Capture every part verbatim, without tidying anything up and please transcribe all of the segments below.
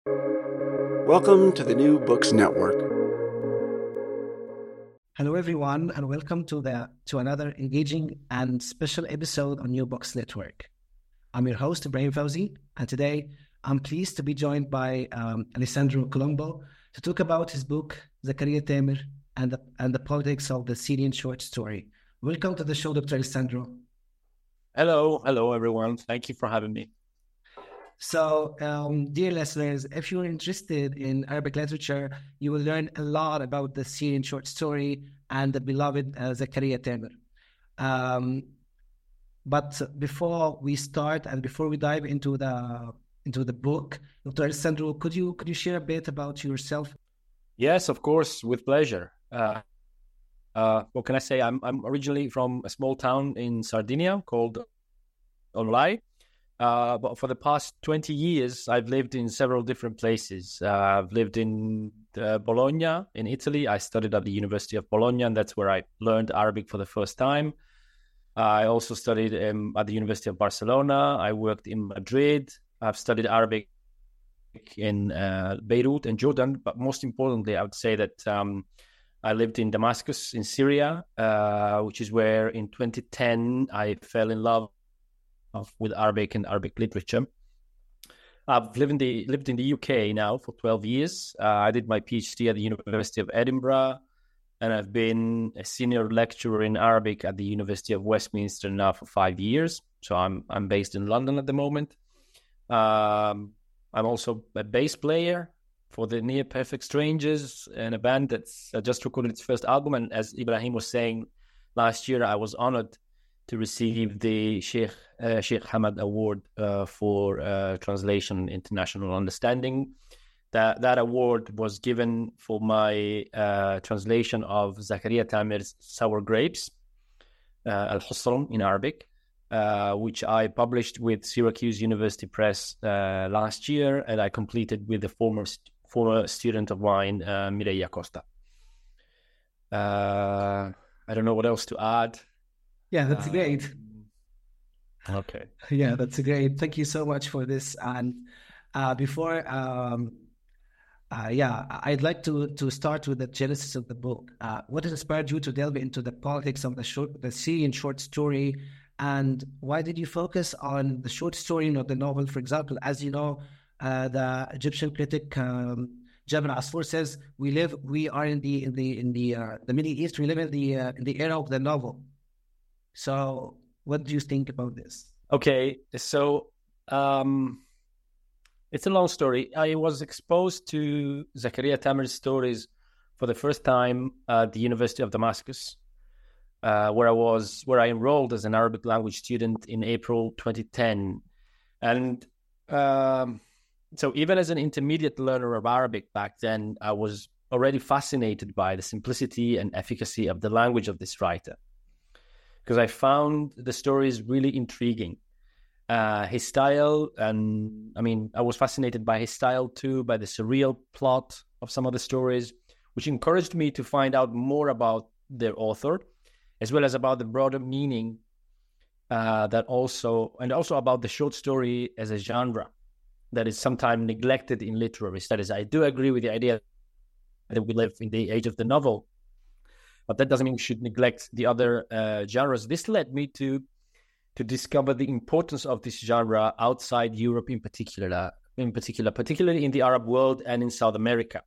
Welcome to the New Books Network. Hello, everyone, and welcome to the to another engaging and special episode on New Books Network. I'm your host, Ibrahim Fawzi, and today I'm pleased to be joined by um, Alessandro Colombo to talk about his book, Zakaria Tamer, and the, and the politics of the Syrian short story. Welcome to the show, Doctor Alessandro. Hello, hello, everyone. Thank you for having me. So, um, dear listeners, if you're interested in Arabic literature, you will learn a lot about the Syrian short story and the beloved uh, Zakaria Tamer. Um, but before we start and before we dive into the into the book, Doctor Alessandro, could you could you share a bit about yourself? Yes, of course, with pleasure. Uh, uh, what can I say? I'm I'm originally from a small town in Sardinia called Onlai. Uh, but for the past twenty years, I've lived in several different places. Uh, I've lived in uh, Bologna, in Italy. I studied at the University of Bologna, and that's where I learned Arabic for the first time. I also studied um, at the University of Barcelona. I worked in Madrid. I've studied Arabic in uh, Beirut and Jordan. But most importantly, I would say that um, I lived in Damascus, in Syria, uh, which is where in twenty ten I fell in love with Arabic and Arabic literature. I've lived in the lived in the U K now for twelve years. Uh, I did my PhD at the University of Edinburgh, and I've been a senior lecturer in Arabic at the University of Westminster now for five years. So I'm I'm based in London at the moment. Um, I'm also a bass player for the Near Perfect Strangers, and a band that's uh, just recorded its first album. And as Ibrahim was saying, last year I was honored to receive the Sheikh uh, Sheikh Hamad Award uh, for uh, Translation and International Understanding. That that award was given for my uh, translation of Zakaria Tamer's Sour Grapes, uh, Al-Husram in Arabic, uh, which I published with Syracuse University Press uh, last year, and I completed with a former former student of mine, uh, Mireia Costa. Uh, I don't know what else to add. Yeah, that's um, great. Okay. Yeah, that's great. Thank you so much for this. And uh, before, um, uh, yeah, I'd like to to start with the genesis of the book. Uh, what inspired you to delve into the politics of the short, the Syrian short story, and why did you focus on the short story, not the novel? For example, as you know, uh, the Egyptian critic um, Jabir Asfour says, "We live, we are in the in the in the uh, the Middle East. We live in the uh, in the era of the novel." So what do you think about this? Okay, so um, it's a long story. I was exposed to Zakaria Tamer's stories for the first time at the University of Damascus, uh, where I was, where I enrolled as an Arabic language student in April twenty ten. And um, so even as an intermediate learner of Arabic back then, I was already fascinated by the simplicity and efficacy of the language of this writer, because I found the stories really intriguing. Uh, his style, and I mean, I was fascinated by his style too, by the surreal plot of some of the stories, which encouraged me to find out more about their author, as well as about the broader meaning uh, that also, and also about the short story as a genre that is sometimes neglected in literary studies. I do agree with the idea that we live in the age of the novel, but that doesn't mean we should neglect the other uh, genres. This led me to to discover the importance of this genre outside Europe, in particular, in particular, particularly in the Arab world and in South America.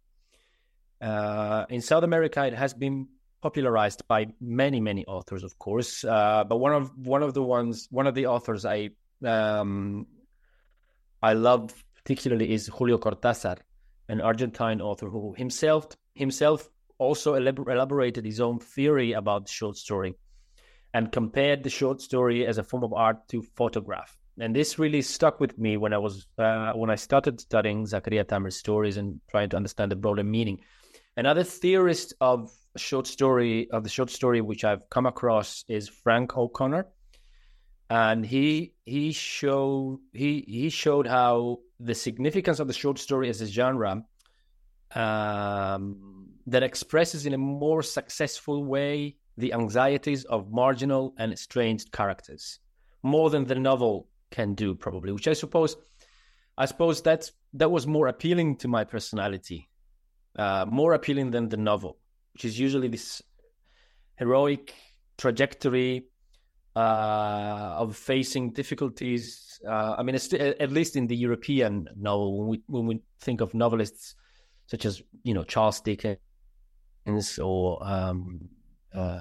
Uh, in South America, it has been popularized by many, many authors, of course. Uh, but one of one of the ones, one of the authors I um, I love particularly is Julio Cortázar, an Argentine author who himself himself. also elaborated his own theory about the short story and compared the short story as a form of art to photograph. And this really stuck with me when I was uh, when I started studying Zakaria Tamer's stories and trying to understand the broader meaning. Another theorist of short story of the short story which I've come across is Frank O'Connor, and he he showed he he showed how the significance of the short story as a genre um, that expresses in a more successful way the anxieties of marginal and estranged characters, more than the novel can do, probably. Which I suppose, I suppose that's that was more appealing to my personality, uh, more appealing than the novel, which is usually this heroic trajectory uh, of facing difficulties. Uh, I mean, it's, at least in the European novel, when we when we think of novelists such as, you know, Charles Dickens or um, uh,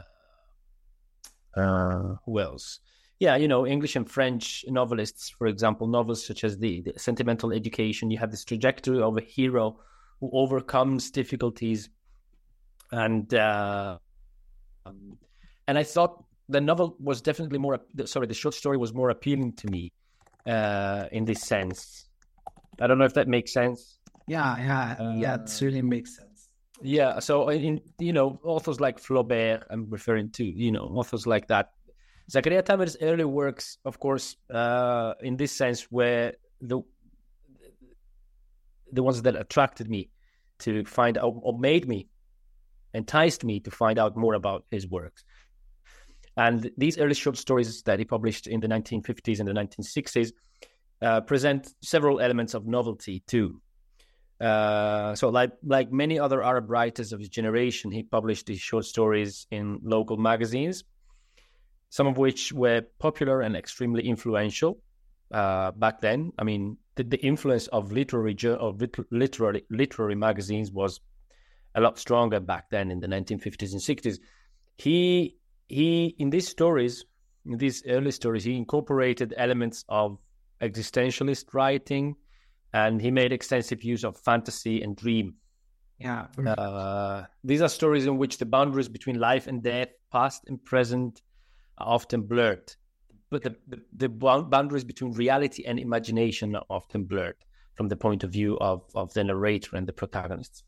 uh, who else? Yeah, you know, English and French novelists, for example, novels such as the, the Sentimental Education. You have this trajectory of a hero who overcomes difficulties, and uh, um, and I thought the novel was definitely more. Sorry, the short story was more appealing to me uh, in this sense. I don't know if that makes sense. Yeah, yeah, uh, yeah. It really makes sense. Yeah. So, in you know, authors like Flaubert, I'm referring to, you know, authors like that. Zaccaria Tamer's early works, of course, uh, in this sense, were the the ones that attracted me to find out, or made me, enticed me to find out more about his works. And these early short stories that he published in the nineteen fifties and the nineteen sixties uh, present several elements of novelty too. Uh, so, like like many other Arab writers of his generation, he published these short stories in local magazines, some of which were popular and extremely influential uh, back then. I mean, the, the influence of literary of literary literary magazines was a lot stronger back then in the nineteen fifties and sixties. He he in these stories, in these early stories, he incorporated elements of existentialist writing, and he made extensive use of fantasy and dream. Yeah, uh, these are stories in which the boundaries between life and death, past and present, are often blurred, but the, the, the boundaries between reality and imagination are often blurred from the point of view of, of the narrator and the protagonists.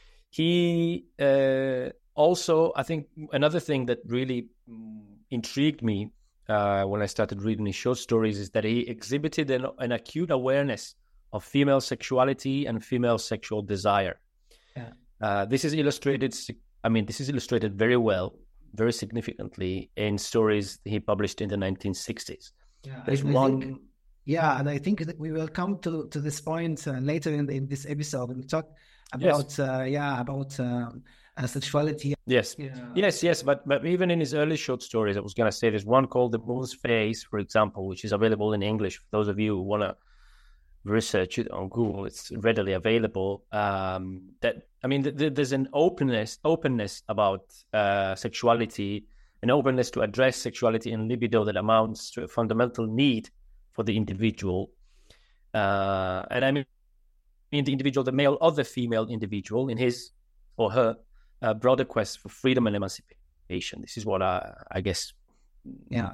He uh, also, I think, another thing that really intrigued me uh, when I started reading his short stories is that he exhibited an, an acute awareness of female sexuality and female sexual desire. Yeah. Uh, this is illustrated, I mean, this is illustrated very well, very significantly in stories he published in the nineteen sixties. Yeah, There's I one. Think, yeah, and I think that we will come to, to this point uh, later in, the, in this episode. We'll talk about yes. uh, yeah about uh, uh, sexuality. Yes, yeah. yes, yes. But but even in his early short stories, I was going to say there's one called The Moon's Face, for example, which is available in English for those of you who want to research it on Google. It's readily available. Um, that I mean, th- th- there's an openness, openness about uh, sexuality, an openness to address sexuality and libido that amounts to a fundamental need for the individual. Uh, and I mean, in the individual, the male or the female individual, in his or her uh, broader quest for freedom and emancipation. This is what I, I guess, yeah,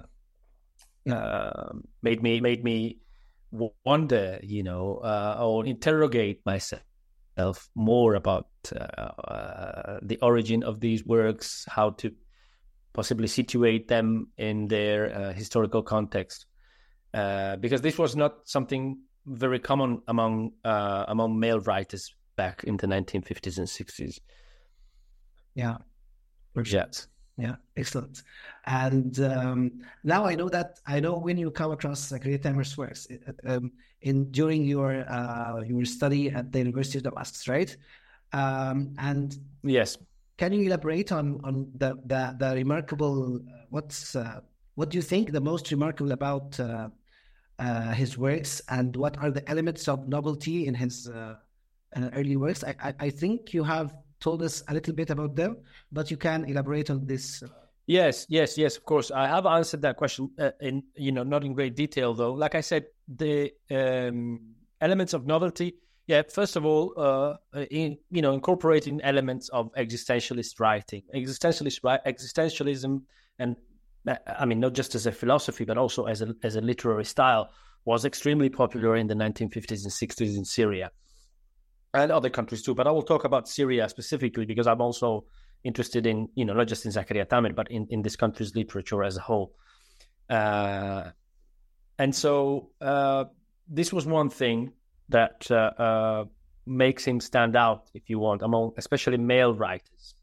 uh, made me made me. wonder, you know, uh, or interrogate myself more about uh, uh, the origin of these works, how to possibly situate them in their uh, historical context, uh, because this was not something very common among uh, among male writers back in the nineteen fifties and sixties. Yeah, yes. Yeah, excellent. And um, now I know that I know when you come across Zaccaria Tamer's works um, in during your uh, your study at the University of Damascus, right? Um, and yes, can you elaborate on on the the, the remarkable what's uh, what do you think the most remarkable about uh, uh, his works, and what are the elements of novelty in his uh, uh, early works? I, I I think you have told us a little bit about them, but you can elaborate on this. Yes, yes, yes, of course. I have answered that question uh, in, you know, not in great detail, though. Like I said, the um, elements of novelty, yeah, first of all, uh, in, you know, incorporating elements of existentialist writing. Existentialist, existentialism, and I mean, not just as a philosophy, but also as a, as a literary style, was extremely popular in the nineteen fifties and sixties in Syria. And other countries too, but I will talk about Syria specifically because I'm also interested in, you know, not just in Zaccaria Tamer, but in, in this country's literature as a whole. Uh, and so uh, this was one thing that uh, uh, makes him stand out, if you want, among especially male writers.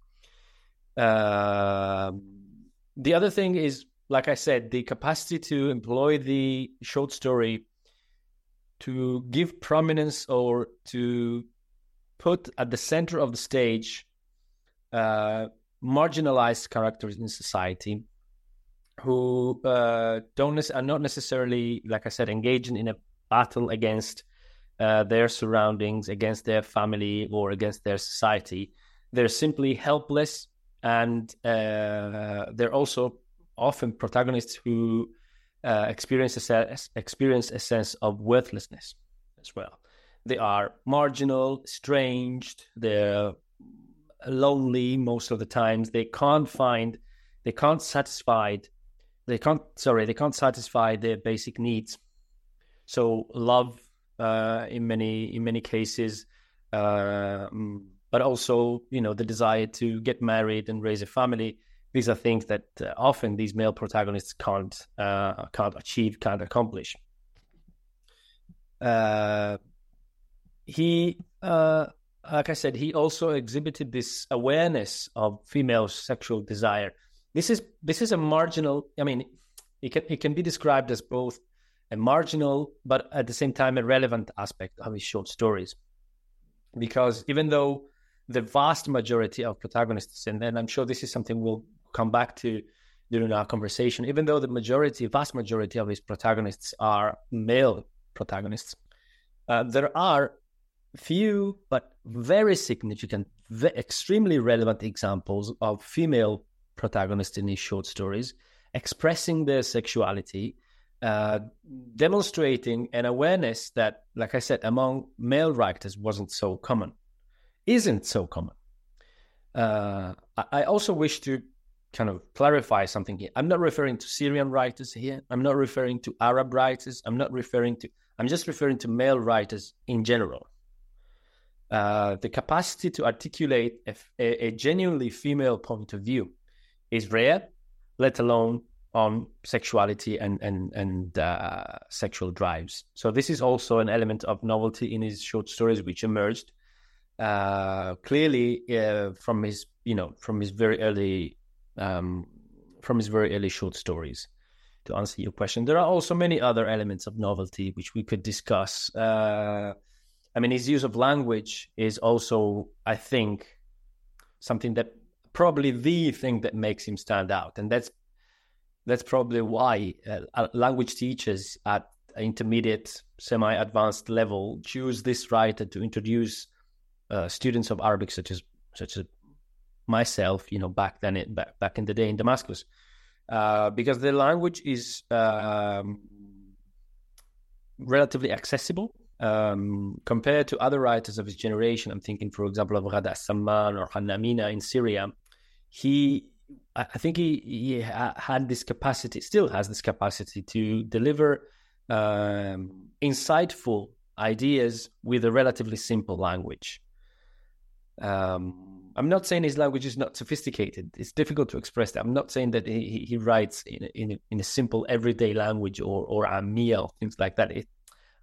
Uh, the other thing is, like I said, the capacity to employ the short story to give prominence or to put at the center of the stage uh, marginalized characters in society who uh, don't ne- are not necessarily, like I said, engaging in a battle against uh, their surroundings, against their family, or against their society. They're simply helpless, and uh, they're also often protagonists who uh, experience a se- experience a sense of worthlessness as well. They are marginal, estranged, they're lonely most of the times. They can't find, they can't satisfy, they can't, sorry, they can't satisfy their basic needs. So love, uh, in many, in many cases, uh, but also, you know, the desire to get married and raise a family. These are things that uh, often these male protagonists can't, uh, can't achieve, can't accomplish. Uh, he, uh, like I said, he also exhibited this awareness of female sexual desire. This is this is a marginal. I mean, it can it can be described as both a marginal, but at the same time a relevant aspect of his short stories, because even though the vast majority of protagonists, and then I'm sure this is something we'll come back to during our conversation, even though the majority, vast majority of his protagonists are male protagonists, uh, there are few but very significant, very, extremely relevant examples of female protagonists in his short stories expressing their sexuality, uh, demonstrating an awareness that, like I said, among male writers wasn't so common, isn't so common. Uh, I also wish to kind of clarify something here. I'm not referring to Syrian writers here. I'm not referring to Arab writers. I'm not referring to, I'm just referring to male writers in general. Uh, the capacity to articulate a, a, a genuinely female point of view is rare, let alone on sexuality and and and uh, sexual drives. So this is also an element of novelty in his short stories, which emerged uh, clearly uh, from his, you know, from his very early, um, from his very early short stories. To answer your question, there are also many other elements of novelty which we could discuss. Uh, I mean, his use of language is also, I think, something that probably the thing that makes him stand out. And that's that's probably why uh, language teachers at intermediate, semi-advanced level choose this writer to introduce uh, students of Arabic, such as such as myself, you know, back then, it, back, back in the day in Damascus, uh, because the language is uh, um, relatively accessible. Um, compared to other writers of his generation, I'm thinking, for example, of Ghada As-Samman or Hanna Mina in Syria. He, I think he, he had this capacity, still has this capacity to deliver um, insightful ideas with a relatively simple language. Um, I'm not saying his language is not sophisticated. It's difficult to express that. I'm not saying that he, he writes in a, in, a, in a simple everyday language or or Ammiya, things like that. It,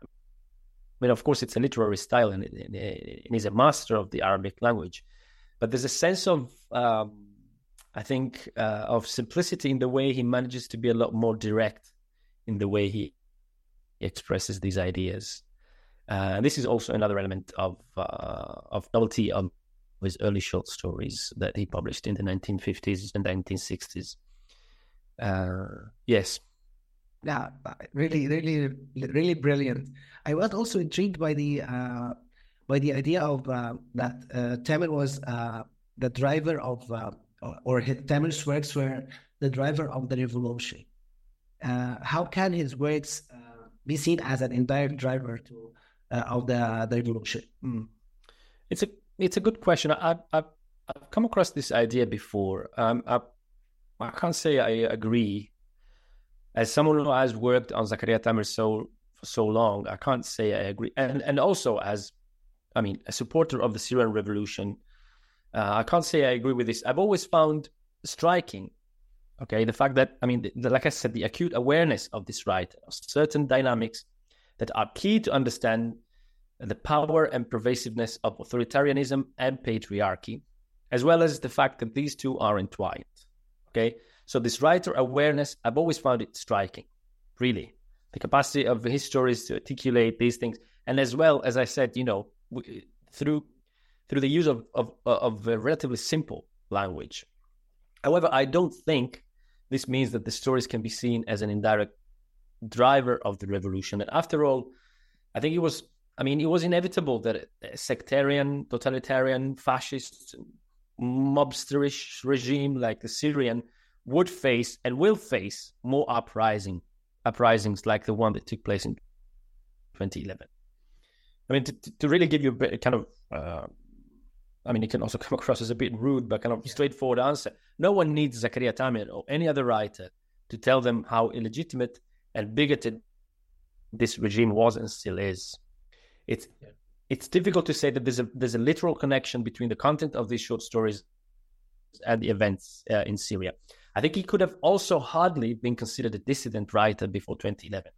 I mean, of course, it's a literary style, and, and, and he's a master of the Arabic language. But there's a sense of, um, I think, uh, of simplicity in the way he manages to be a lot more direct in the way he expresses these ideas. Uh, and this is also another element of uh, of novelty of his early short stories that he published in the nineteen fifties and nineteen sixties. Uh, yes. Yeah, really, really, really brilliant. I was also intrigued by the uh, by the idea of uh, that uh, Tamer was uh, the driver of, uh, or Tamer's works were the driver of the revolution. Uh, how can his works uh, be seen as an indirect driver to uh, of the, the revolution? Mm. It's a it's a good question. I, I've I've come across this idea before. Um, I I can't say I agree. As someone who has worked on Zakaria Tamer so for so long, I can't say I agree. And and also as, I mean, a supporter of the Syrian revolution, uh, I can't say I agree with this. I've always found striking, okay, the fact that, I mean, the, the, like I said, the acute awareness of this writer, of certain dynamics that are key to understand the power and pervasiveness of authoritarianism and patriarchy, as well as the fact that these two are entwined, okay? So this writer awareness, I've always found it striking, really. the capacity of his stories to articulate these things, and as well, as I said, you know, through through the use of of, of a relatively simple language. However, I don't think this means that the stories can be seen as an indirect driver of the revolution. And after all, I think it was, I mean, it was inevitable that a sectarian, totalitarian, fascist, mobsterish regime like the Syrian would face and will face more uprising, uprisings like the one that took place in twenty eleven. I mean, to, to really give you a bit kind of, uh, I mean, it can also come across as a bit rude, but kind of yeah. straightforward answer. No one needs Zakaria Tamer or any other writer to tell them how illegitimate and bigoted this regime was and still is. It's yeah. it's difficult to say that there's a there's a literal connection between the content of these short stories and the events uh, in Syria. I think he could have also hardly been considered a dissident writer before twenty eleven.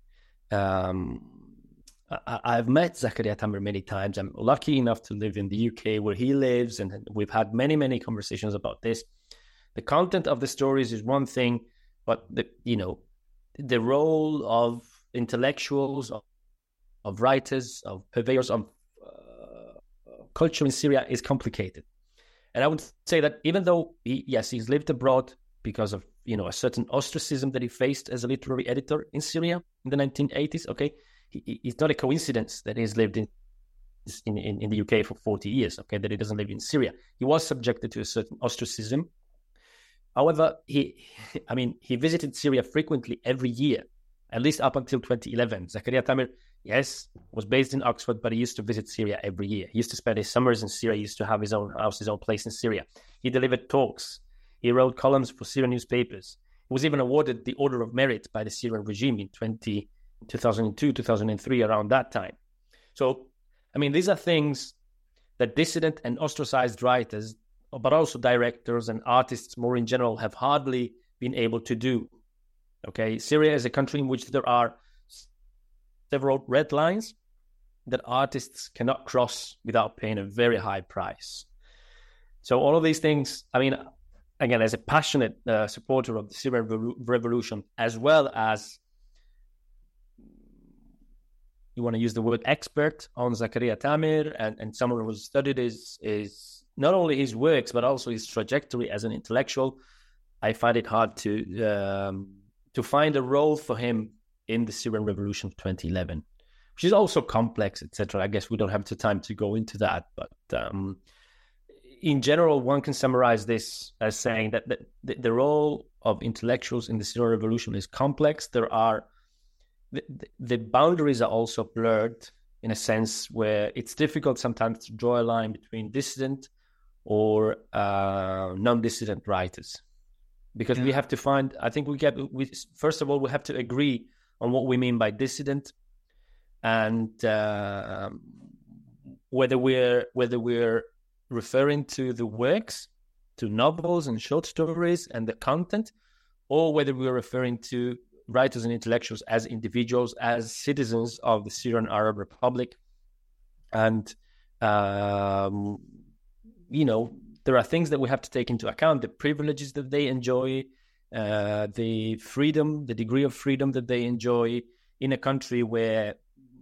Um, I, I've met Zakaria Tamer many times. I'm lucky enough to live in the U K where he lives, and we've had many, many conversations about this. The content of the stories is one thing, but the you know the role of intellectuals, of, of writers, of purveyors of uh, culture in Syria is complicated. And I would say that even though, he, yes, he's lived abroad because of, you know, a certain ostracism that he faced as a literary editor in Syria in the nineteen eighties, okay, he, it's not a coincidence that he's lived in, in, in, in the U K for forty years, okay, that he doesn't live in Syria. He was subjected to a certain ostracism. However, he, I mean, he visited Syria frequently every year, at least up until twenty eleven. Zakaria Tamer, yes, was based in Oxford, but he used to visit Syria every year. He used to spend his summers in Syria. He used to have his own house, his own place in Syria. He delivered talks. He wrote columns for Syrian newspapers. He was even awarded the Order of Merit by the Syrian regime in two thousand two, two thousand three, around that time. So, I mean, these are things that dissident and ostracized writers, but also directors and artists more in general, have hardly been able to do. Okay, Syria is a country in which there are several red lines that artists cannot cross without paying a very high price. So all of these things, I mean, again, as a passionate uh, supporter of the Syrian Re- revolution, as well as, you want to use the word expert on Zakaria Tamer, and, and someone who's studied his, his, not only his works, but also his trajectory as an intellectual, I find it hard to um, to find a role for him in the Syrian revolution of twenty eleven, which is also complex, et cetera. I guess we don't have the time to go into that, but um, in general, one can summarize this as saying that the, the role of intellectuals in the Syrian revolution is complex. There are the, the boundaries are also blurred in a sense where it's difficult sometimes to draw a line between dissident or uh, non-dissident writers. Because yeah. we have to find, I think we get, we, first of all, we have to agree on what we mean by dissident, and uh, whether we're whether we're referring to the works, to novels and short stories and the content, or whether we're referring to writers and intellectuals as individuals, as citizens of the Syrian Arab Republic. And, um, you know, there are things that we have to take into account, the privileges that they enjoy, uh, the freedom, the degree of freedom that they enjoy in a country where,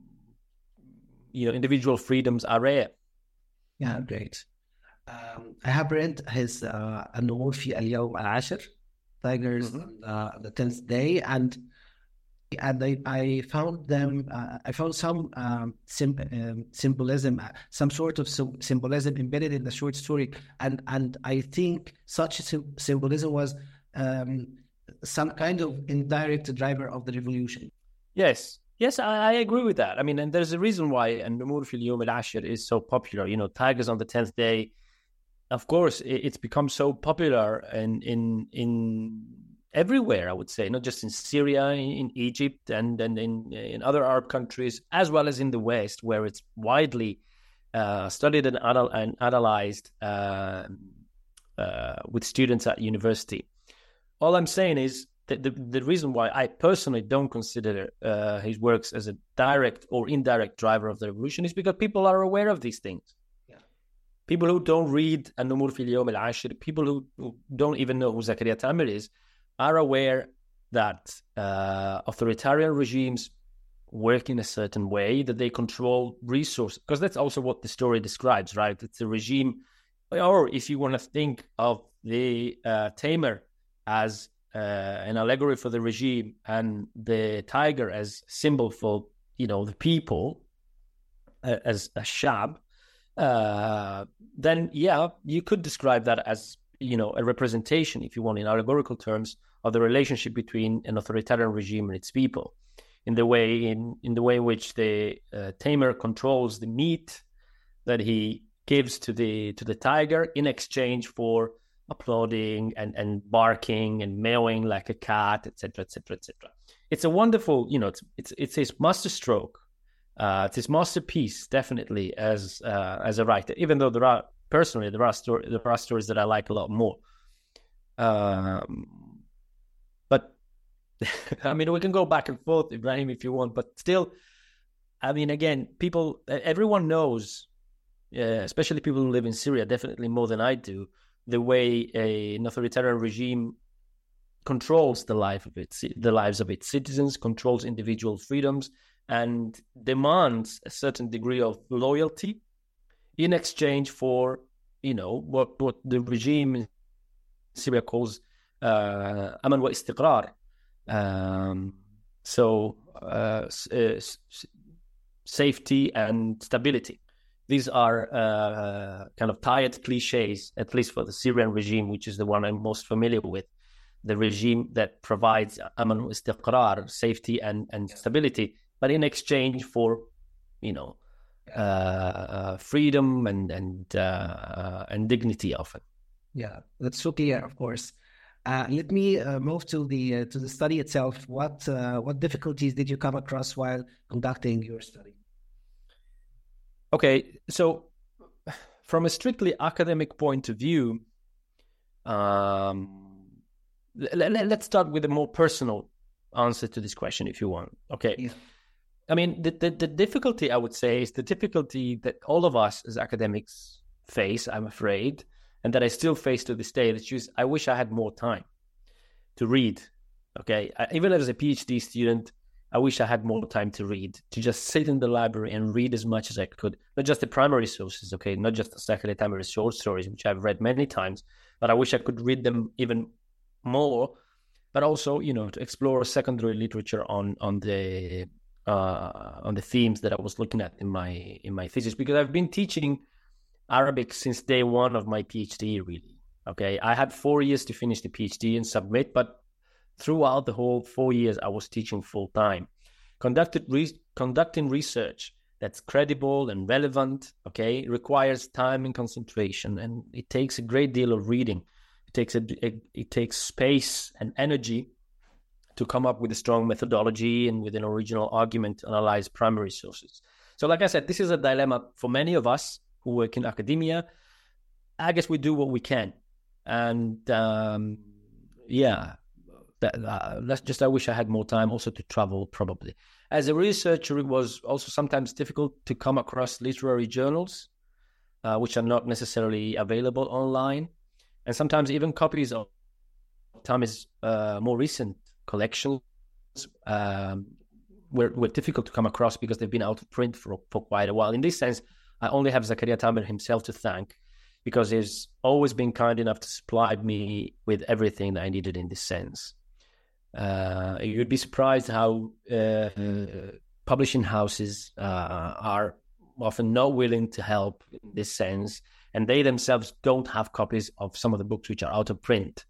you know, individual freedoms are rare. Yeah, great. Um, I have read his uh, النمور في اليوم العاشر, Tigers mm-hmm. uh, the tenth day, and and I, I found them. Uh, I found some um, sim, um, symbolism, some sort of symbolism embedded in the short story, and and I think such symbolism was um, some kind of indirect driver of the revolution. Yes, yes, I, I agree with that. I mean, and there's a reason why النمور في اليوم العاشر is so popular. You know, Tigers on the tenth day. Of course, it, it's become so popular in in in. everywhere, I would say, not just in Syria, in, in Egypt, and, and in, in other Arab countries, as well as in the West, where it's widely uh, studied and, anal- and analyzed uh, uh, with students at university. All I'm saying is that the, the reason why I personally don't consider uh, his works as a direct or indirect driver of the revolution is because people are aware of these things. Yeah. People who don't read النمور في اليوم العاشر, people who, who don't even know who Zakaria Tamer is, are aware that uh, authoritarian regimes work in a certain way, that they control resources, because that's also what the story describes, right? It's a regime, or if you want to think of the uh, tamer as uh, an allegory for the regime and the tiger as symbol for, you know, the people, uh, as a shab, uh, then yeah, you could describe that as, you know, a representation, if you want, in allegorical terms, of the relationship between an authoritarian regime and its people, in the way in, in the way in which the uh, tamer controls the meat that he gives to the to the tiger in exchange for applauding and, and barking and meowing like a cat, et cetera, et cetera, et cetera. It's a wonderful, you know, it's it's it's his masterstroke, uh, it's his masterpiece, definitely, as uh, as a writer. Even though there are personally there are story there are stories that I like a lot more. Um, but I mean, we can go back and forth, Ibrahim, if you want. But still, I mean, again, people, everyone knows. Uh, especially people who live in Syria, definitely more than I do, the way a, an authoritarian regime controls the life of its the lives of its citizens, controls individual freedoms, and demands a certain degree of loyalty in exchange for, you know, what what the regime in Syria calls uh, aman wa istiqrar. Um, so uh, uh, safety and stability. These are uh, kind of tired cliches, at least for the Syrian regime, which is the one I'm most familiar with, the regime that provides aman wa istiqrar, safety and, and stability, but in exchange for, you know, uh, uh, freedom and and uh, and dignity often. Yeah, that's so clear, of course. Uh, let me uh, move to the uh, to the study itself. What uh, what difficulties did you come across while conducting your study? Okay, so from a strictly academic point of view, um, let, let, let's start with a more personal answer to this question, if you want. Okay. Yeah. I mean, the, the, the difficulty, I would say, is the difficulty that all of us as academics face, I'm afraid, and that I still face to this day, which is I wish I had more time to read. Okay. I, even as a PhD student, I wish I had more time to read, to just sit in the library and read as much as I could. Not just the primary sources, okay, not just the Zakaria Tamer short stories, which I've read many times, but I wish I could read them even more. But also, you know, to explore secondary literature on on the uh, on the themes that I was looking at in my in my thesis, because I've been teaching Arabic since day one of my PhD. Really, okay, I had four years to finish the PhD and submit, but throughout the whole four years, I was teaching full time, conducted re- conducting research that's credible and relevant. Okay, it requires time and concentration, and it takes a great deal of reading. It takes a, it, it takes space and energy to come up with a strong methodology and with an original argument to analyze primary sources. So, like I said, this is a dilemma for many of us who work in academia. I guess we do what we can, and um, yeah. That, uh, that's just, I wish I had more time also to travel, probably. As a researcher, it was also sometimes difficult to come across literary journals, uh, which are not necessarily available online. And sometimes even copies of Tamer's uh, more recent collections um, were, were difficult to come across because they've been out of print for, for quite a while. In this sense, I only have Zakaria Tamer himself to thank, because he's always been kind enough to supply me with everything that I needed in this sense. Uh, you'd be surprised how uh, uh, publishing houses uh, are often not willing to help in this sense, and they themselves don't have copies of some of the books which are out of print.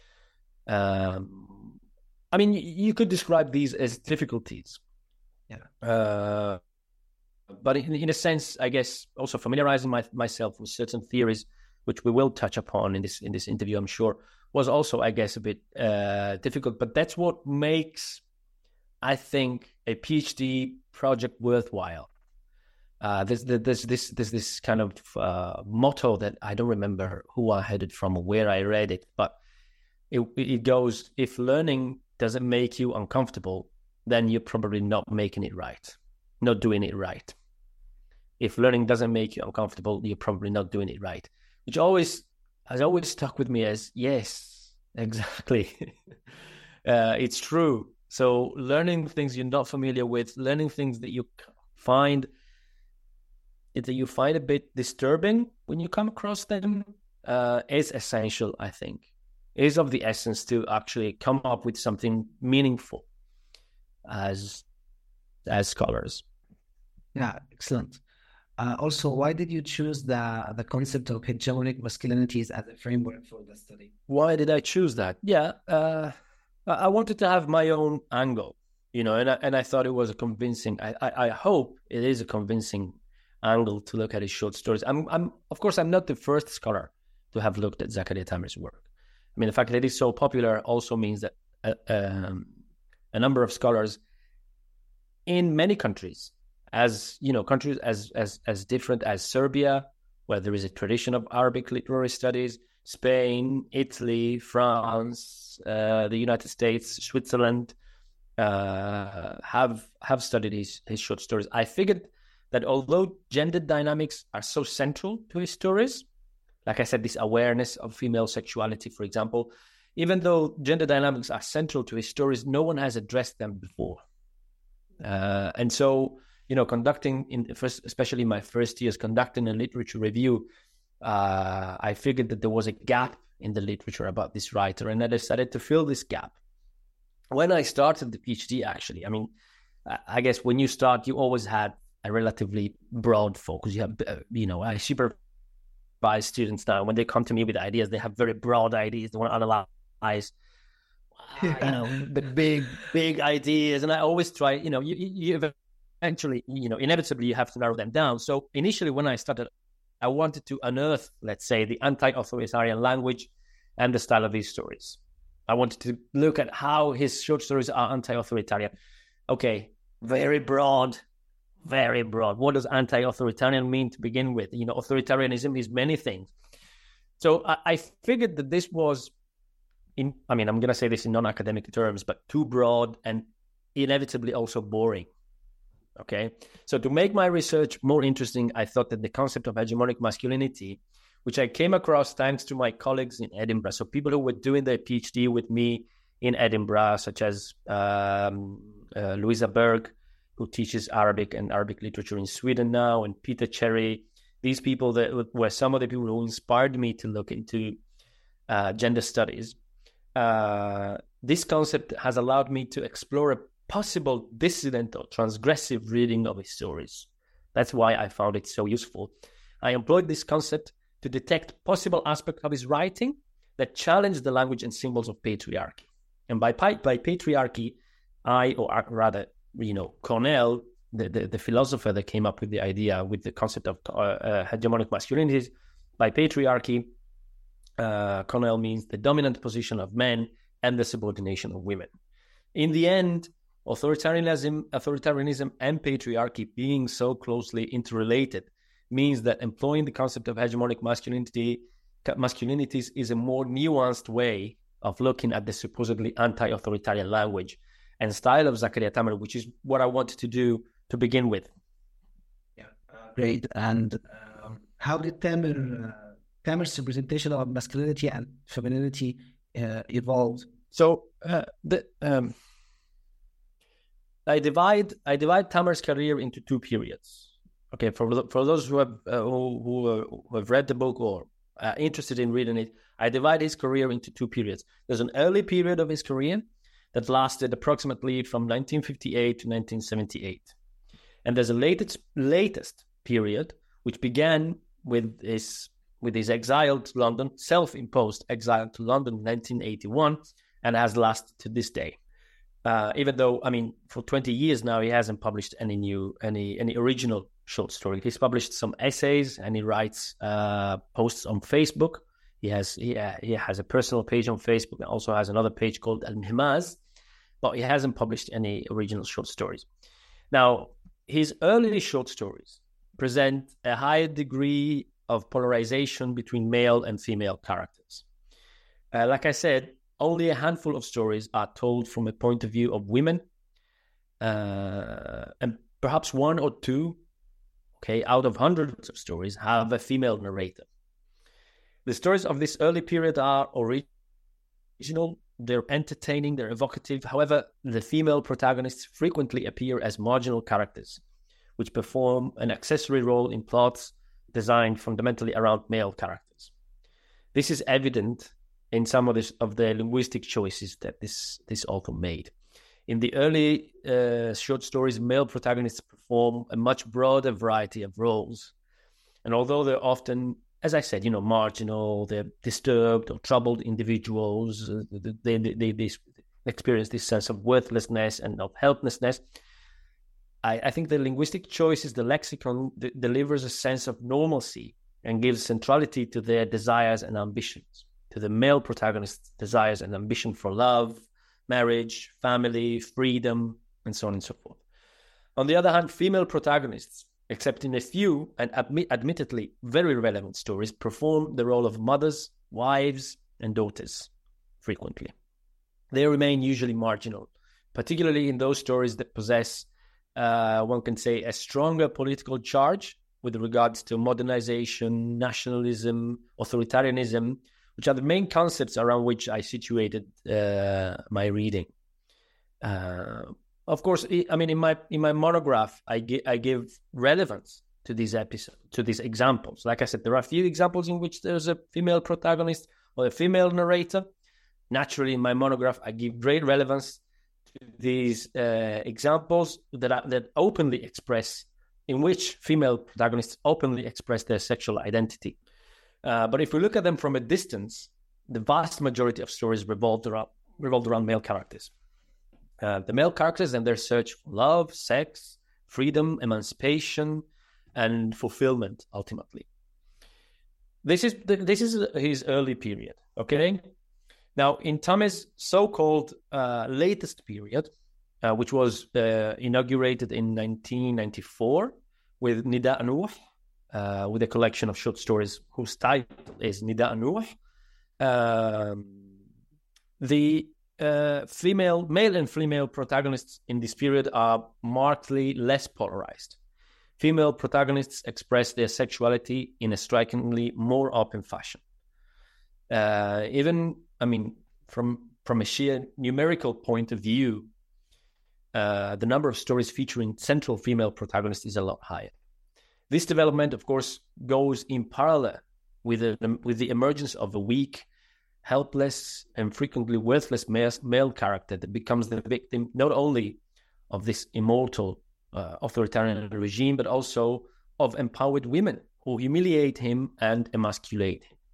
Um, I mean, you could describe these as difficulties. Yeah. Uh, but in, in a sense, I guess also familiarizing my, myself with certain theories, which we will touch upon in this in this interview, I'm sure, was also, I guess, a bit uh, difficult. But that's what makes, I think, a PhD project worthwhile. Uh, there's, there's, this, there's this kind of uh, motto that I don't remember who I had it from or where I read it, but it, it goes, if learning doesn't make you uncomfortable, then you're probably not making it right, not doing it right. If learning doesn't make you uncomfortable, you're probably not doing it right, which always has always stuck with me as, yes, exactly. uh, it's true. So learning things you're not familiar with, learning things that you find that you find a bit disturbing when you come across them uh, is essential, I think. It is of the essence to actually come up with something meaningful as as scholars. Yeah, excellent. Uh, also, why did you choose the the concept of hegemonic masculinities as a framework for the study? Why did I choose that? Yeah, uh, I wanted to have my own angle, you know, and I, and I thought it was a convincing. I, I I hope it is a convincing angle to look at his short stories. I'm I'm of course I'm not the first scholar to have looked at Zakaria Tamer's work. I mean, the fact that it is so popular also means that a, um, a number of scholars in many countries, as you know, countries as as as different as Serbia, where there is a tradition of Arabic literary studies, Spain, Italy, France, uh, the United States, Switzerland, uh, have have studied his his short stories. I figured that although gender dynamics are so central to his stories, like I said, this awareness of female sexuality, for example, even though gender dynamics are central to his stories, no one has addressed them before. Uh, and so, you know, conducting, in first, especially in my first years, conducting a literature review, uh, I figured that there was a gap in the literature about this writer, and I decided to fill this gap. When I started the PhD, actually, I mean, I guess when you start, you always had a relatively broad focus. You have, you know, I super by students now, when they come to me with ideas, they have very broad ideas. They want to analyze, yeah. you know, the big, big ideas. And I always try, you know, you, you eventually, you know, inevitably you have to narrow them down. So initially when I started, I wanted to unearth, let's say, the anti-authoritarian language and the style of his stories. I wanted to look at how his short stories are anti-authoritarian. Okay, very broad. Very broad. What does anti-authoritarian mean to begin with? You know, authoritarianism is many things. So I, I figured that this was, in. I mean, I'm going to say this in non-academic terms, but too broad and inevitably also boring. Okay. So to make my research more interesting, I thought that the concept of hegemonic masculinity, which I came across thanks to my colleagues in Edinburgh, so people who were doing their PhD with me in Edinburgh, such as um, uh, Louisa Berg, who teaches Arabic and Arabic literature in Sweden now, and Peter Cherry. These people that were some of the people who inspired me to look into uh, gender studies. Uh, this concept has allowed me to explore a possible dissident or transgressive reading of his stories. That's why I found it so useful. I employed this concept to detect possible aspects of his writing that challenge the language and symbols of patriarchy. And by, by patriarchy, I, or rather, you know, Cornell, the, the, the philosopher that came up with the idea, with the concept of uh, uh, hegemonic masculinities, by patriarchy, uh, Cornell means the dominant position of men and the subordination of women. In the end, authoritarianism, authoritarianism and patriarchy being so closely interrelated means that employing the concept of hegemonic masculinity, masculinities is a more nuanced way of looking at the supposedly anti-authoritarian language and style of Zakaria Tamer, which is what I wanted to do to begin with. Yeah, uh, great. And um, how did Tamer, uh, Tamer's representation of masculinity and femininity uh, evolve? So uh, the um, I divide I divide Tamer's career into two periods. Okay, for for those who have uh, who, who, uh, who have read the book or are interested in reading it, I divide his career into two periods. There's an early period of his career that lasted approximately from nineteen fifty-eight to nineteen seventy-eight. And there's a latest latest period which began with his with his exile to London, self-imposed exile to London in nineteen eighty-one, and has lasted to this day. Uh, even though, I mean, for twenty years now, he hasn't published any new, any any original short story. He's published some essays and he writes uh, posts on Facebook. He has he, uh, he has a personal page on Facebook and also has another page called Al-Mihmaz, but he hasn't published any original short stories. Now, his early short stories present a high degree of polarization between male and female characters. Uh, like I said, only a handful of stories are told from a point of view of women, uh, and perhaps one or two, okay, out of hundreds of stories have a female narrator. The stories of this early period are original, they're entertaining, they're evocative. However, the female protagonists frequently appear as marginal characters, which perform an accessory role in plots designed fundamentally around male characters. This is evident in some of, this, of the linguistic choices that this, this author made. In the early uh, short stories, male protagonists perform a much broader variety of roles. And although they're often, as I said, you know, marginal, they're disturbed or troubled individuals, uh, they, they, they, they experience this sense of worthlessness and of helplessness, I, I think the linguistic choices, the lexicon, d- delivers a sense of normalcy and gives centrality to their desires and ambitions, to the male protagonist's desires and ambition for love, marriage, family, freedom, and so on and so forth. On the other hand, female protagonists, except in a few and admi- admittedly very relevant stories, perform the role of mothers, wives, and daughters frequently. They remain usually marginal, particularly in those stories that possess, uh, one can say, a stronger political charge with regards to modernization, nationalism, authoritarianism, which are the main concepts around which I situated uh, my reading. Uh, of course, I mean, in my in my monograph, I, gi- I give relevance to these episodes, to these examples. Like I said, there are a few examples in which there's a female protagonist or a female narrator. Naturally, in my monograph, I give great relevance to these uh, examples that are, that openly express, in which female protagonists openly express their sexual identity. Uh, but if we look at them from a distance, the vast majority of stories revolved around, revolved around male characters. Uh, the male characters and their search for love, sex, freedom, emancipation, and fulfillment, ultimately. This is the, this is his early period, okay? Now, in Tamez's so-called uh, latest period, uh, which was uh, inaugurated in nineteen ninety-four with Nida Nuh, Uh, with a collection of short stories whose title is Nida Nuh. Um, the uh, female, male and female protagonists in this period are markedly less polarized. Female protagonists express their sexuality in a strikingly more open fashion. Uh, even, I mean, from, from a sheer numerical point of view, uh, the number of stories featuring central female protagonists is a lot higher. This development, of course, goes in parallel with the, with the emergence of a weak, helpless, and frequently worthless male, male character that becomes the victim not only of this immortal uh, authoritarian regime, but also of empowered women who humiliate him and emasculate him.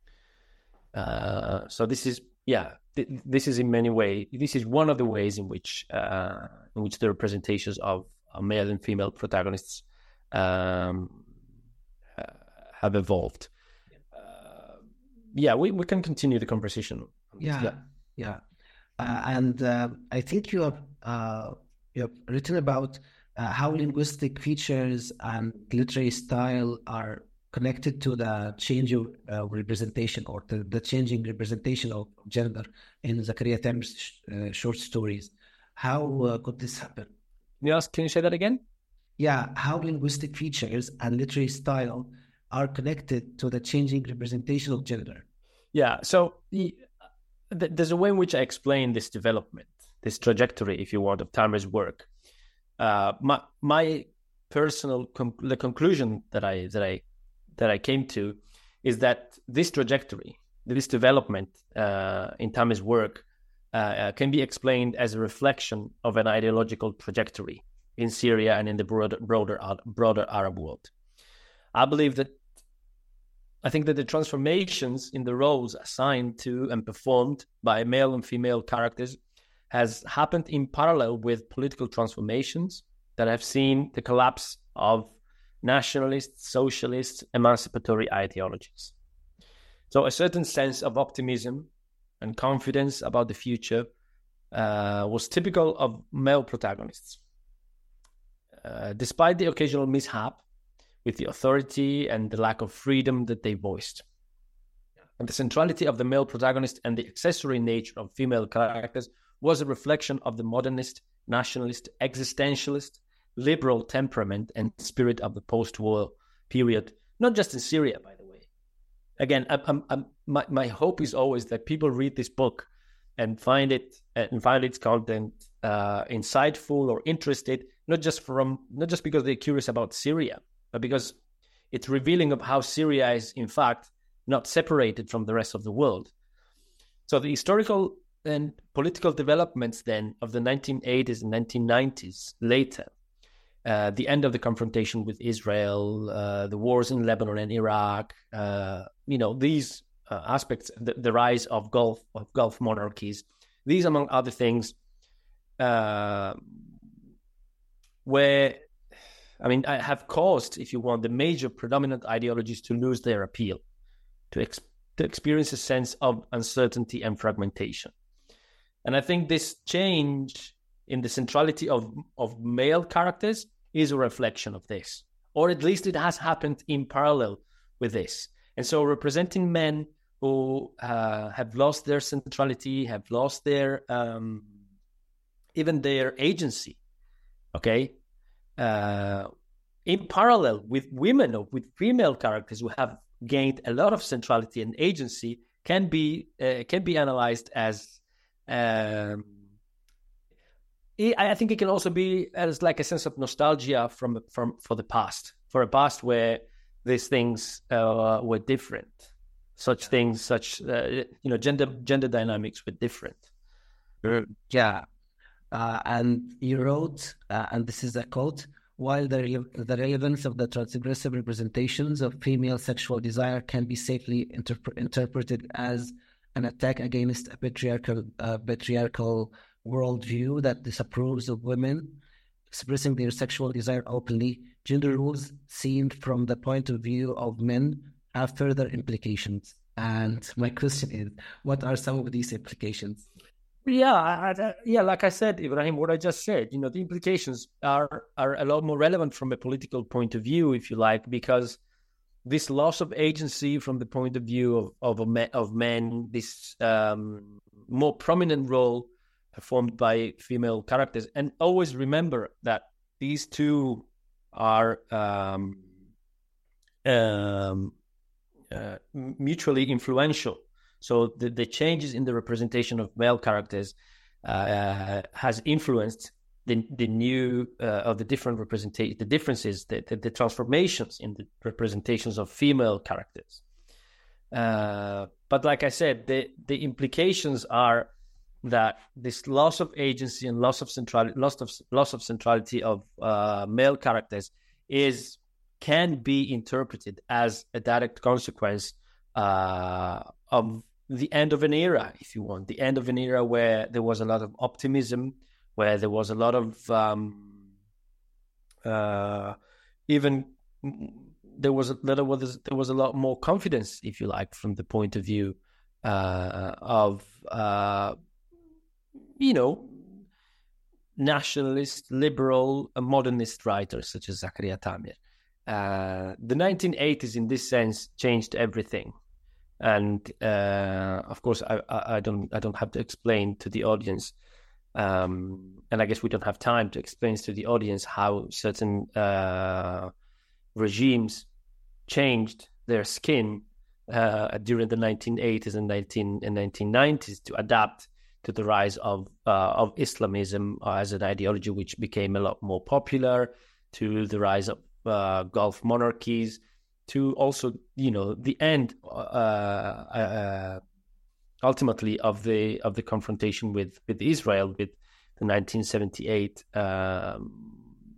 Uh, so this is, yeah, th- this is in many ways, this is one of the ways in which uh, in which the representations of uh, male and female protagonists Um, uh, have evolved. Uh, yeah, we, we can continue the conversation. Yeah, yeah. yeah. Uh, and uh, I think you have, uh, you have written about uh, how linguistic features and literary style are connected to the change of uh, representation or the, the changing representation of gender in Zakaria Tamer's uh, short stories. How uh, could this happen? Yes, can you say that again? Yeah, how linguistic features and literary style are connected to the changing representation of gender. Yeah, so the, the, there's a way in which I explain this development, this trajectory, if you want, of Tamer's work. Uh, my my personal com- the conclusion that I that I that I came to is that this trajectory, this development uh, in Tamer's work, uh, uh, can be explained as a reflection of an ideological trajectory in Syria and in the broader, broader, broader Arab world. I believe that, I think that the transformations in the roles assigned to and performed by male and female characters has happened in parallel with political transformations that have seen the collapse of nationalist, socialist, emancipatory ideologies. So a certain sense of optimism and confidence about the future uh, was typical of male protagonists. Uh, despite the occasional mishap with the authority and the lack of freedom that they voiced. And the centrality of the male protagonist and the accessory nature of female characters was a reflection of the modernist, nationalist, existentialist, liberal temperament and spirit of the post-war period, not just in Syria, by the way. Again, I'm, I'm, I'm, my, my hope is always that people read this book and find it and find its content uh, insightful or interested, not just from not just because they're curious about Syria, but because it's revealing of how Syria is in fact not separated from the rest of the world. So the historical and political developments then of the nineteen eighties and nineteen nineties later, uh, the end of the confrontation with Israel, uh, the wars in Lebanon and Iraq, uh, you know, these uh, aspects, the, the rise of Gulf of Gulf monarchies, these among other things, uh, where, I mean, I have caused, if you want, the major predominant ideologies to lose their appeal, to, ex- to experience a sense of uncertainty and fragmentation. And I think this change in the centrality of, of male characters is a reflection of this, or at least it has happened in parallel with this. And so representing men who uh, have lost their centrality, have lost their, um, even their agency, okay? Uh, in parallel with women or with female characters who have gained a lot of centrality and agency can be uh, can be analyzed as um, I think it can also be as like a sense of nostalgia from from for the past, for a past where these things uh, were different, such things, such uh, you know, gender gender dynamics were different. Yeah, uh, and you wrote, uh, and this is a quote: while the, rele- the relevance of the transgressive representations of female sexual desire can be safely interp- interpreted as an attack against a patriarchal, uh, patriarchal worldview that disapproves of women expressing their sexual desire openly, gender rules seen from the point of view of men have further implications. And my question is, what are some of these implications? Yeah, I, I, yeah. Like I said, Ibrahim, what I just said, you know, the implications are are a lot more relevant from a political point of view, if you like, because this loss of agency from the point of view of of, a me, of men, this um, more prominent role performed by female characters, and always remember that these two are um, um, uh, mutually influential. So the, the changes in the representation of male characters uh, has influenced the the new uh, of the different representation, the differences, the, the, the transformations in the representations of female characters. Uh, but like I said, the the implications are that this loss of agency and loss of centrality, loss of loss of centrality of uh, male characters is can be interpreted as a direct consequence uh, of the end of an era, if you want, the end of an era where there was a lot of optimism, where there was a lot of um, uh, even there was a, there was there was a lot more confidence, if you like, from the point of view uh, of uh, you know, nationalist, liberal, uh, modernist writers such as Zakaria Tamer. Uh, the nineteen eighties, in this sense, changed everything. And uh, of course, I, I don't I don't have to explain to the audience, um, and I guess we don't have time to explain to the audience how certain uh, regimes changed their skin uh, during the nineteen eighties and nineteen and nineteen nineties to adapt to the rise of uh, of Islamism as an ideology, which became a lot more popular, to the rise of uh, Gulf monarchies, to also, you know, the end uh, uh, ultimately of the of the confrontation with, with Israel, with the nineteen seventy-eight um,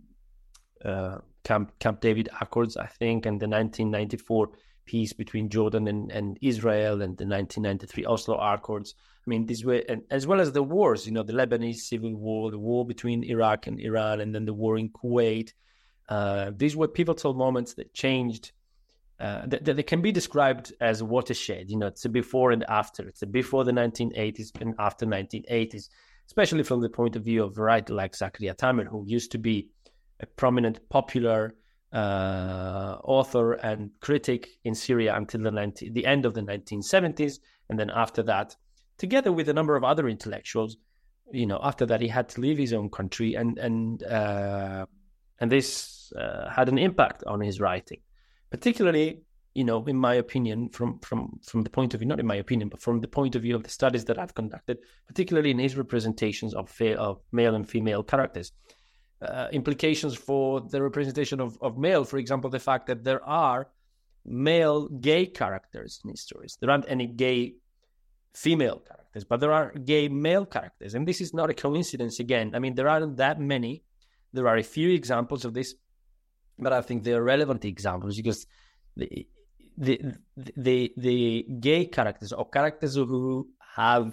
uh, Camp Camp David Accords, I think, and the nineteen ninety-four peace between Jordan and, and Israel, and the nineteen ninety-three Oslo Accords. I mean, these were, and as well as the wars, you know, the Lebanese civil war, the war between Iraq and Iran, and then the war in Kuwait. Uh, these were pivotal moments that changed. Uh, that, that can be described as a watershed. You know, it's a before and after. It's a before the nineteen eighties and after nineteen eighties, especially from the point of view of a writer like Zakaria Tamer, who used to be a prominent, popular uh, author and critic in Syria until the nineteen, the end of the nineteen seventies, and then after that, together with a number of other intellectuals, you know, after that he had to leave his own country, and and uh, and this uh, had an impact on his writing. Particularly, you know, in my opinion, from from from the point of view, not in my opinion, but from the point of view of the studies that I've conducted, particularly in his representations of, fa- of male and female characters. Uh, implications for the representation of, of male, for example, the fact that there are male gay characters in his stories. There aren't any gay female characters, but there are gay male characters. And this is not a coincidence again. I mean, there aren't that many. There are a few examples of this, but I think they're relevant examples because the the the, the gay characters or characters who have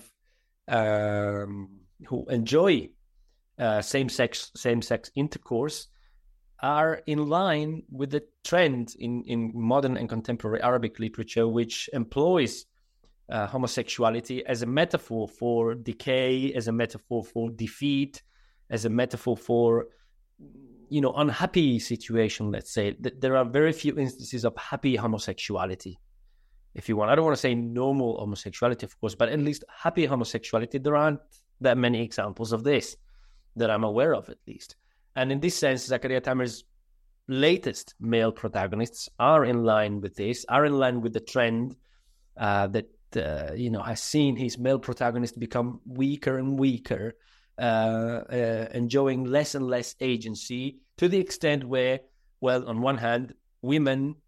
um, who enjoy uh, same-sex same-sex intercourse are in line with the trend in, in modern and contemporary Arabic literature, which employs uh, homosexuality as a metaphor for decay, as a metaphor for defeat, as a metaphor for, you know, unhappy situation, let's say. There are very few instances of happy homosexuality, if you want. I don't want to say normal homosexuality, of course, but at least happy homosexuality. There aren't that many examples of this that I'm aware of, at least. And in this sense, Zakaria Tamer's latest male protagonists are in line with this, are in line with the trend uh, that, uh, you know, has seen his male protagonist become weaker and weaker, uh, uh, enjoying less and less agency, to the extent where, well, on one hand, women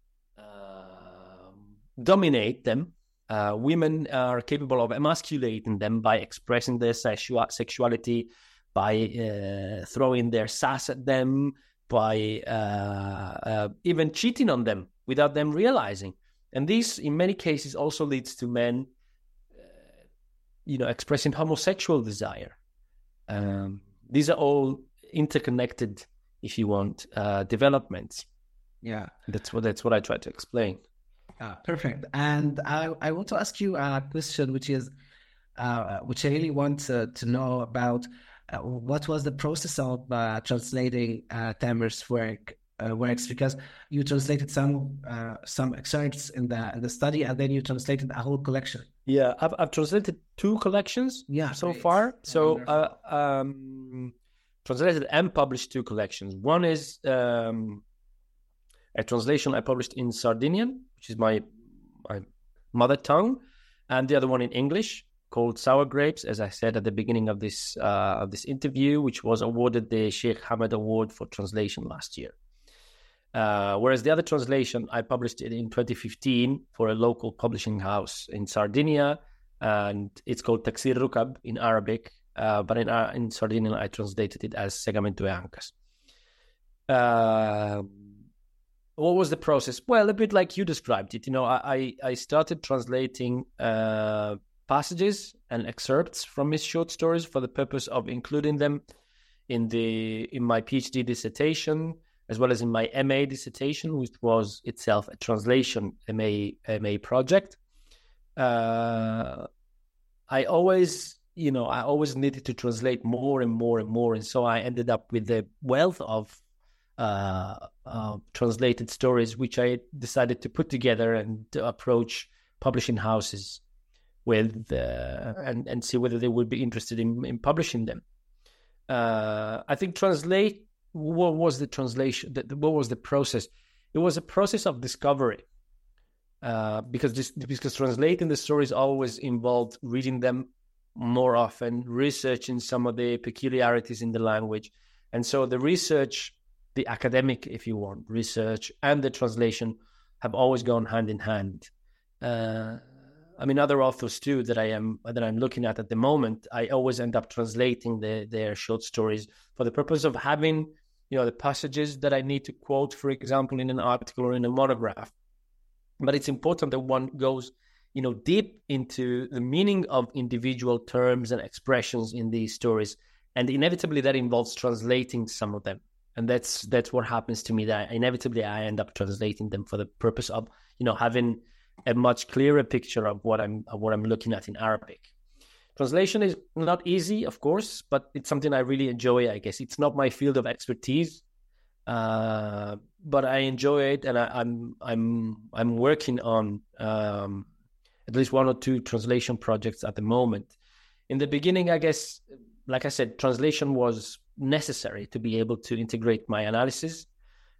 uh, dominate them. Uh, women are capable of emasculating them by expressing their sexual sexuality, by uh, throwing their sass at them, by uh, uh, even cheating on them without them realizing. And this, in many cases, also leads to men, uh, you know, expressing homosexual desire. Um, these are all interconnected, if you want, uh, developments. Yeah, that's what that's what I try to explain. Ah, perfect. And I I want to ask you a question, which is, uh, which I really want uh, to know about. Uh, what was the process of uh, translating uh, Tamer's work uh, works? Because you translated some uh, some excerpts in the in the study, and then you translated a whole collection. Yeah, I've I've translated two collections. Yeah, so great. far. So uh, um, translated and published two collections. One is um, a translation I published in Sardinian, which is my my mother tongue, and the other one in English, called Sour Grapes, as I said at the beginning of this uh, of this interview, which was awarded the Sheikh Hamad Award for translation last year. Uh, whereas the other translation, I published it in twenty fifteen for a local publishing house in Sardinia, and it's called Taksir Rukab in Arabic, uh, but in, uh, in Sardinian I translated it as Segamento e Ancas. Uh, what was the process? Well, a bit like you described it. You know, I, I started translating uh, passages and excerpts from his short stories for the purpose of including them in the in my PhD dissertation, as well as in my M A dissertation, which was itself a translation M A M A project. Uh, I always, you know, I always needed to translate more and more and more, and so I ended up with a wealth of uh, uh, translated stories, which I decided to put together and to approach publishing houses with uh, and and see whether they would be interested in, in publishing them. Uh, I think translate. What was the translation? What was the process? It was a process of discovery, uh, because this because translating the stories always involved reading them more often, researching some of the peculiarities in the language, and so the research, the academic, if you want, research and the translation have always gone hand in hand. Uh, I mean, other authors too that I am that I'm looking at at the moment, I always end up translating the, their short stories for the purpose of having, you know, the passages that I need to quote, for example, in an article or in a monograph. But it's important that one goes, you know, deep into the meaning of individual terms and expressions in these stories, and inevitably that involves translating some of them. And that's that's what happens to me. That inevitably I end up translating them for the purpose of, you know, having a much clearer picture of what I'm of what I'm looking at in Arabic. Translation is not easy, of course, but it's something I really enjoy. I guess it's not my field of expertise, uh, but I enjoy it, and I, I'm I'm I'm working on um, at least one or two translation projects at the moment. In the beginning, I guess, like I said, translation was necessary to be able to integrate my analysis.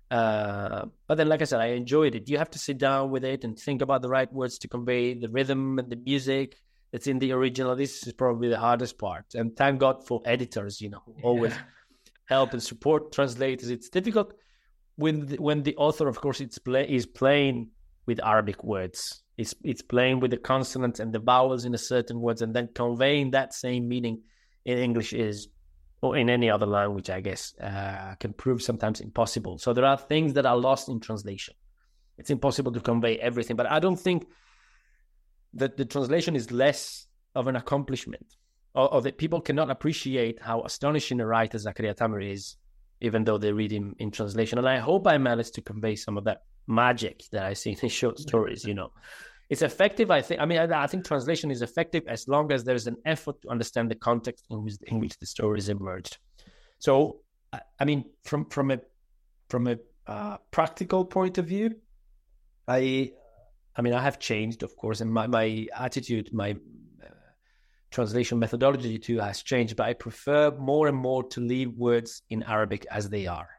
Uh, but then, like I said, I enjoyed it. You have to sit down with it and think about the right words to convey the rhythm and the music that's in the original. This is probably the hardest part. And thank God for editors, you know, who always yeah. help and support translators. It's difficult when the, when the author, of course, it's play, is playing with Arabic words. It's it's playing with the consonants and the vowels in a certain words, and then conveying that same meaning in English is, or in any other language, I guess, uh, can prove sometimes impossible. So there are things that are lost in translation. It's impossible to convey everything, but I don't think that the translation is less of an accomplishment, or, or that people cannot appreciate how astonishing a writer Zakaria Tamer is, even though they read him in translation. And I hope I managed to convey some of that magic that I see in his short stories, you know. It's effective, I think. I mean, I, I think translation is effective as long as there's an effort to understand the context in which, in which the stories emerged. So, I, I mean, from from a from a uh, practical point of view, I, I mean, I have changed, of course, and my my attitude, my uh, translation methodology too has changed. But I prefer more and more to leave words in Arabic as they are.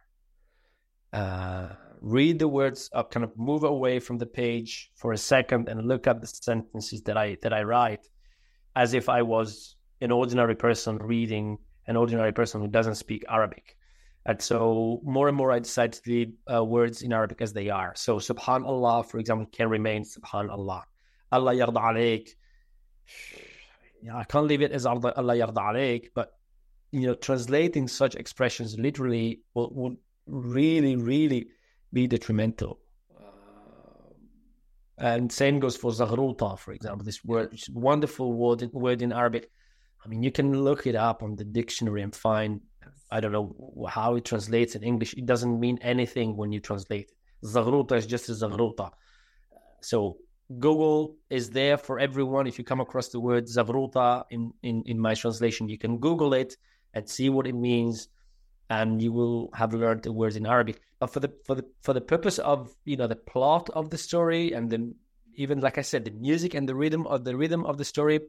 Uh, read the words up, kind of move away from the page for a second and look at the sentences that I that I write as if I was an ordinary person reading an ordinary person who doesn't speak Arabic. And so more and more I decide to leave uh, words in Arabic as they are. So Subhanallah, for example, can remain Subhanallah. Allah yarda alayk. You know, I can't leave it as Allah yarda alayk, but you know, translating such expressions literally will, will really, really be detrimental. Uh, and same goes for Zaghruta, for example, this word, which is a wonderful word, word in Arabic. I mean, you can look it up on the dictionary and find, I don't know how it translates in English. It doesn't mean anything when you translate it. Zaghruta is just a Zaghruta. So Google is there for everyone. If you come across the word Zaghruta in, in, in my translation, you can Google it and see what it means, and you will have learned the words in Arabic. But for the for the for the purpose of, you know, the plot of the story, and then even, like I said, the music and the rhythm of the rhythm of the story,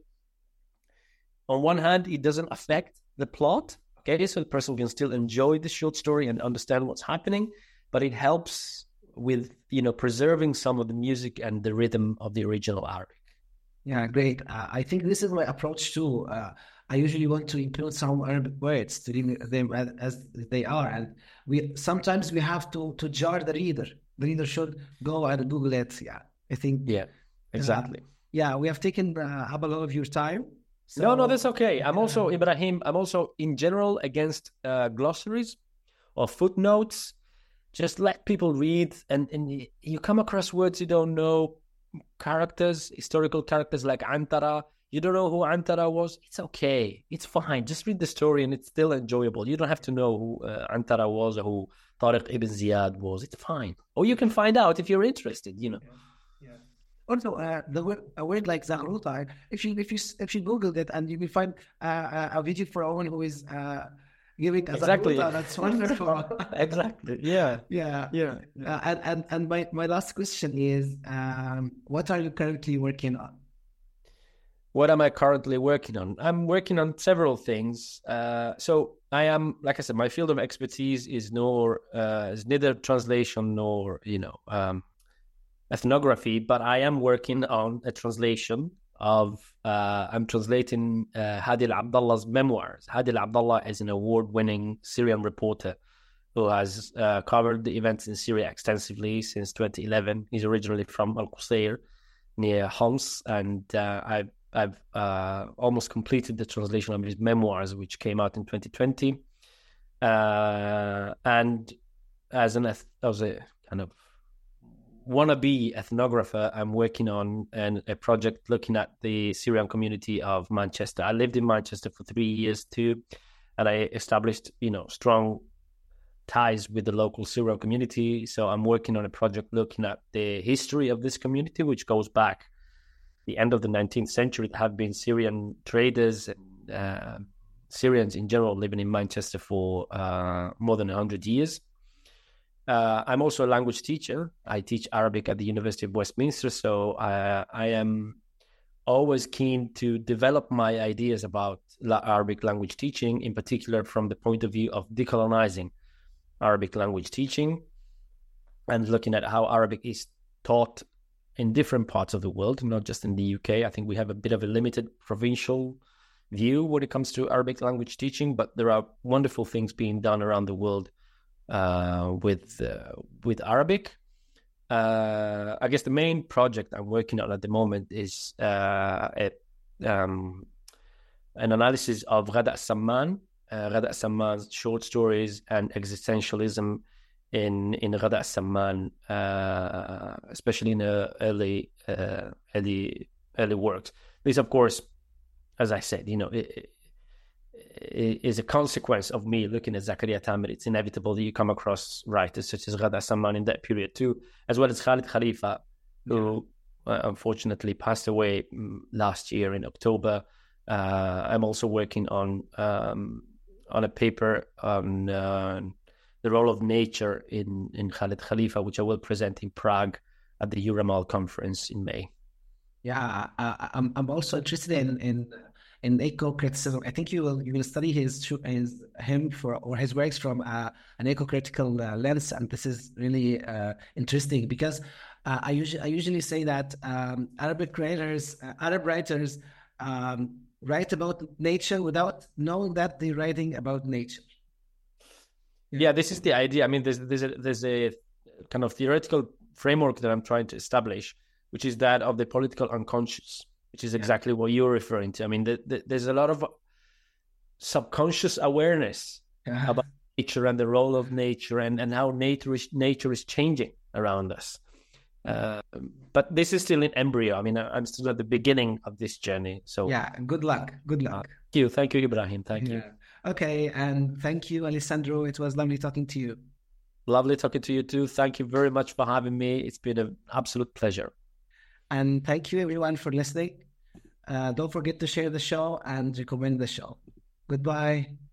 on one hand, it doesn't affect the plot. Okay, so the person can still enjoy the short story and understand what's happening, but it helps with, you know, preserving some of the music and the rhythm of the original Arabic. Yeah, great. Uh, I think this is my approach too. Uh, I usually want to include some Arabic words to read them as, as they are, and we sometimes we have to to jar the reader. The reader should go and Google it. Yeah, I think. Yeah, exactly. Uh, yeah, we have taken uh, up a lot of your time. So, no, no, that's okay. I'm also, Ibrahim, I'm also in general against uh, glossaries or footnotes. Just let people read, and, and you come across words you don't know, characters, historical characters like Antara. You don't know who Antara was. It's okay. It's fine. Just read the story and it's still enjoyable. You don't have to know who uh, Antara was or who Tariq ibn Ziyad was. It's fine. Or you can find out if you're interested, you know. Yeah. Yeah. Also, uh, the word, a word like Zaghruta, if you if you if you Googled it, and you will find uh, a video for a woman who is uh, giving a exactly. Zaghruta, that's wonderful. Exactly. Yeah. Yeah. Yeah. yeah. Uh, and and and my, my last question is, um, what are you currently working on? What am I currently working on? I'm working on several things. Uh, so I am, like I said, my field of expertise is nor uh, is neither translation nor, you know, um, ethnography, but I am working on a translation of, uh, I'm translating uh, Hadi Al-Abdallah's memoirs. Hadi Al-Abdallah is an award-winning Syrian reporter who has uh, covered the events in Syria extensively since twenty eleven. He's originally from Al-Qusayr near Homs, and uh, I've, I've uh, almost completed the translation of his memoirs, which came out in twenty twenty. Uh, and as an as a kind of wannabe ethnographer, I'm working on an, a project looking at the Syrian community of Manchester. I lived in Manchester for three years too, and I established, you know, strong ties with the local Syrian community. So I'm working on a project looking at the history of this community, which goes back the end of the nineteenth century. There have been Syrian traders and uh, Syrians in general living in Manchester for uh, more than one hundred years. Uh, I'm also a language teacher. I teach Arabic at the University of Westminster, so uh, I am always keen to develop my ideas about la- Arabic language teaching, in particular from the point of view of decolonizing Arabic language teaching. and looking at how Arabic is taught in different parts of the world, not just in the U K. I think we have a bit of a limited provincial view when it comes to Arabic language teaching, but there are wonderful things being done around the world uh, with uh, with Arabic. Uh, I guess the main project I'm working on at the moment is uh, a, um, an analysis of Ghada Samman, uh, Ghada Samman's short stories and existentialism in in Ghada Samman, uh, especially in the early uh, early early works. This, of course, as I said, you know, it, it is a consequence of me looking at Zakaria Tamer. It's inevitable that you come across writers such as Ghada Samman in that period too, as well as Khalid Khalifa, who uh, unfortunately passed away last year in October. Uh, I'm also working on um, on a paper on uh, the role of nature in, in Khalid Khalifa, which I will present in Prague at the Euramal conference in May. Yeah, uh, I'm I'm also interested in in in eco-criticism. I think you will you will study his his him for or his works from uh, an eco-critical uh, lens, and this is really uh, interesting because uh, I usually I usually say that um, Arabic writers, uh, Arab writers, um, write about nature without knowing that they're writing about nature. Yeah, yeah this is the idea. I mean, there's there's a there's a kind of theoretical framework that I'm trying to establish, which is that of the political unconscious, which is exactly yeah. what you're referring to. I mean, the, the, there's a lot of subconscious awareness yeah. about nature and the role of nature and, and how nature is, nature is changing around us. Uh, but this is still in embryo. I mean, I'm still at the beginning of this journey. So yeah, good luck. Good luck. Uh, thank you. Thank you, Ibrahim. Thank yeah. you. Okay. And thank you, Alessandro. It was lovely talking to you. Lovely talking to you too. Thank you very much for having me. It's been an absolute pleasure. And thank you everyone for listening. Uh, don't forget to share the show and recommend the show. Goodbye.